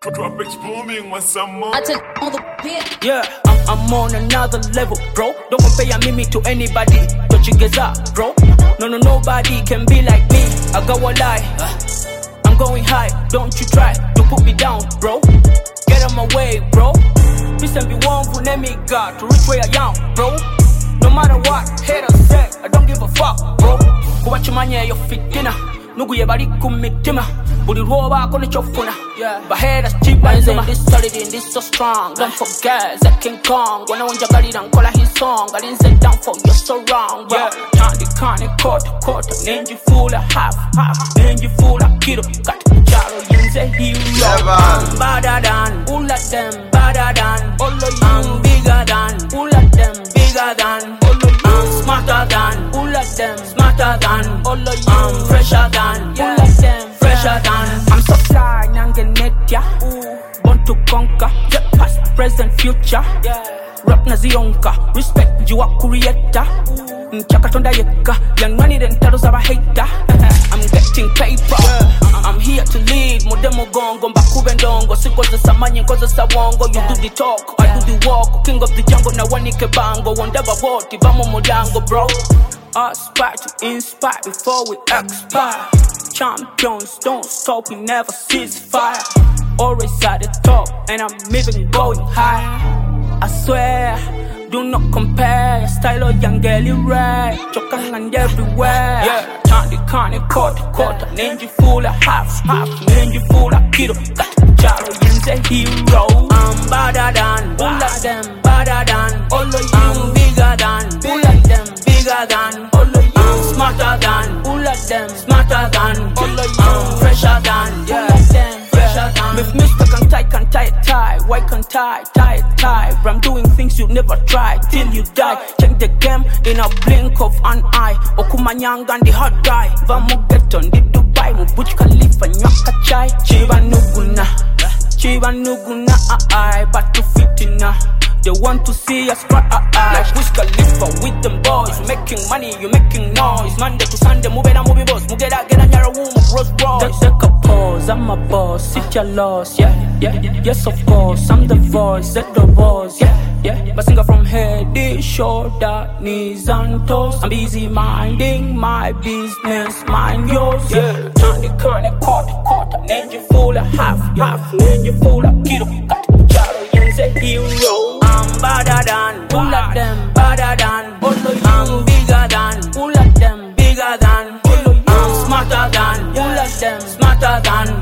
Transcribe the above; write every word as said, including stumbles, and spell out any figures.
Tropics booming with some more. I tell all the bitch. Yeah, I'm, I'm on another level, bro. Don't compare me to anybody. Don't you get up, bro? No, no, nobody can be like me. I got one lie. I'm going high. Don't you try to put me down, bro. Get out my way, bro. Peace and be one for let me God to reach where I am, bro. No matter what, haters say, I don't give a fuck, bro. Go watch your man, yeah, you're fit dinner. Nugu ye bari kumitima budi roba kone chofuna but haters cheap and this solid in this so strong. Don't forget that King Kong wana wanja gali dan kola his song gali nze down for you're so wrong, yeah. Kandi kane kota kota nenji fula half half nenji fula kilo got jaro yinze hero. I'm better than all of them, better than all of you. I'm bigger than all of them, bigger than all of you. I'm smarter than all of them, smarter than all of you. I'm fresher than all of them, fresher than. I'm so fly, nangenetia. Born to conquer, jet past, present, future. Rap na zionka, respect you a creator. Nchaka tonda yeka, young money then tell us about hater. I'm getting paper, I'm here to lead. Modemo gongo, mbakube ndongo. Sikoze samanye, koze sawongo. You do the talk, I do the walk. King of the jungle, na wanike bango. Wondaba woti, bamo modango, bro. Aspire to inspire before we expire. Champions don't stop, we never cease fire. Always at the top, and I'm even going high. I swear, do not compare your style of young girl, you right. Choking and everywhere. Yeah, candy, candy, quarter, quarter. Ninja full of half, half. Ninja full of kilo. Got Jaro, Yinze hero. I'm better than all of them, better than all of you. I'm bigger than all of them, bigger than all of you. I'm smarter than all of them, smarter than all of you. I'm fresher than all of them, fresher than. If Mister can tie, can tie, tie. Why can't tie, tie, tie? I'm doing things you never try till you die. Check the game in a blink of an eye. Okumanyang and the hot guy. Vamu get on the Dubai. Mubuch Khalifa nyaka chai. Chiba nuguna, chiba nuguna. I but to fitina. They want to see us cry, uh, uh, like Wiz Khalifa with them boys. Making money, you making noise. Monday to Sunday, move it, move it, boss. Move it, get on your room, Rolls Royce. Take a pause, I'm a boss. Sit your loss, yeah, yeah, yes of course. I'm the voice, set the voice, yeah, yeah. My singer from head, shoulder, knees and toes. I'm busy minding my business, mind yours, yeah. Turn the current, quarter, quarter. Ninja full of half, half. Ninja full of kilo, got Jaro, Yinze hero. I'm better than all of them, better than all of you. I'm bigger than all of them, bigger than all of you. I'm smarter than all of them, smarter than